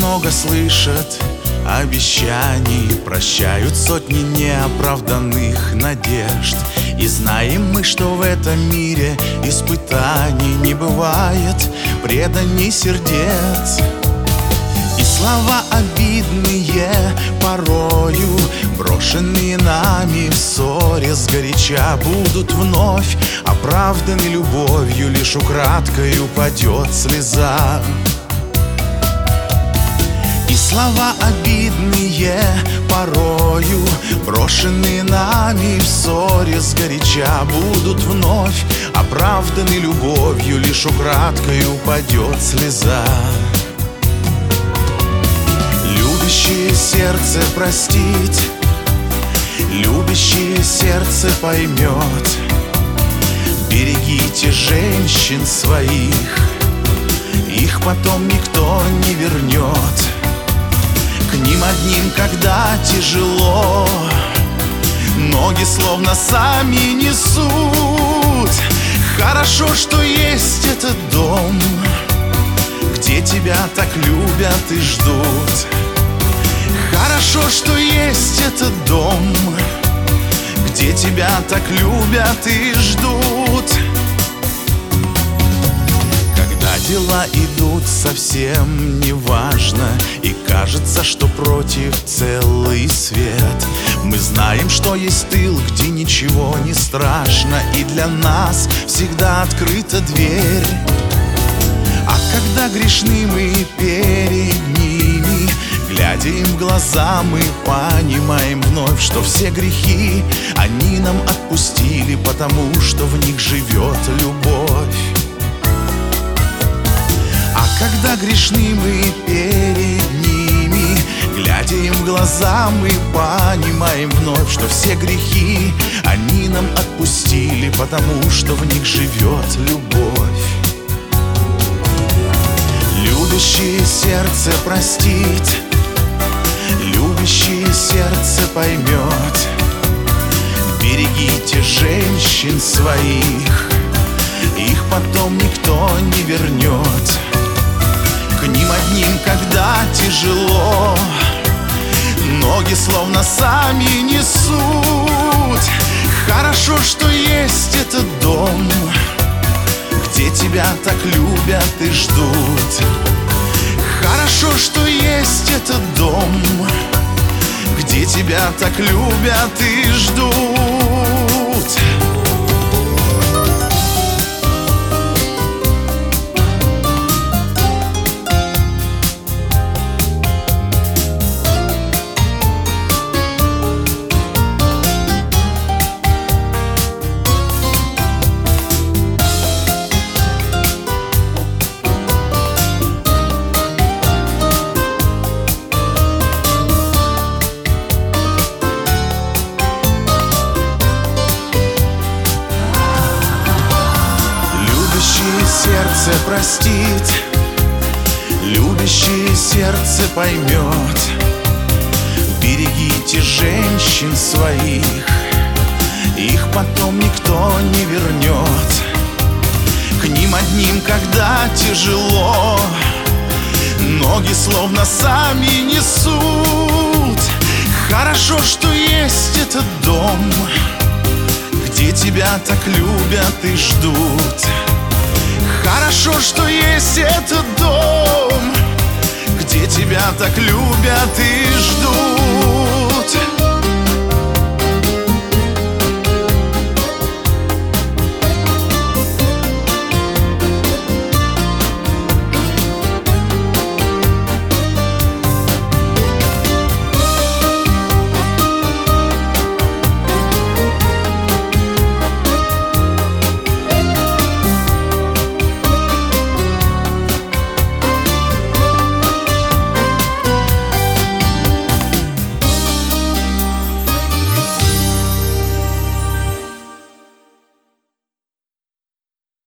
много слышат обещаний, прощают сотни неоправданных надежд. И знаем мы, что в этом мире испытаний не бывает преданий сердец. И слова обидные порою, брошенные нами в ссоре сгоряча, будут вновь оправданы любовью, лишь украдкой упадет слеза. И слова обидные порою, брошенные нами в ссоре сгоряча, будут вновь оправданы любовью, лишь украдкой упадет слеза. Любящее сердце простит, любящее сердце поймет. Берегите женщин своих, их потом никто не вернет. К ним одним, когда тяжело, ноги словно сами несут. Хорошо, что есть этот дом, где тебя так любят и ждут. Хорошо, что есть этот дом, где тебя так любят и ждут. Когда дела идут совсем неважно, и кажется, что против целый свет, мы знаем, что есть тыл, где ничего не страшно, и для нас всегда открыта дверь. А когда грешны мы перед ними, глядя им в глаза, мы понимаем вновь, что все грехи они нам отпустили, потому что в них живет любовь. А когда грешны мы перед ними, глядя им в глаза, мы понимаем вновь, что все грехи они нам отпустили, потому что в них живет любовь. Любящее сердце простит, любящее сердце поймет. Берегите женщин своих, их потом никто не вернет. К ним одним, когда тяжело, ноги словно сами несут. Хорошо, что есть этот дом, где тебя так любят и ждут. Хорошо, что есть этот дом, где тебя так любят и ждут. Сердце простит, любящее сердце поймет. Берегите женщин своих, их потом никто не вернет. К ним одним, когда тяжело, ноги словно сами несут. Хорошо, что есть этот дом, где тебя так любят и ждут. Хорошо, что есть этот дом, где тебя так любят и ждут.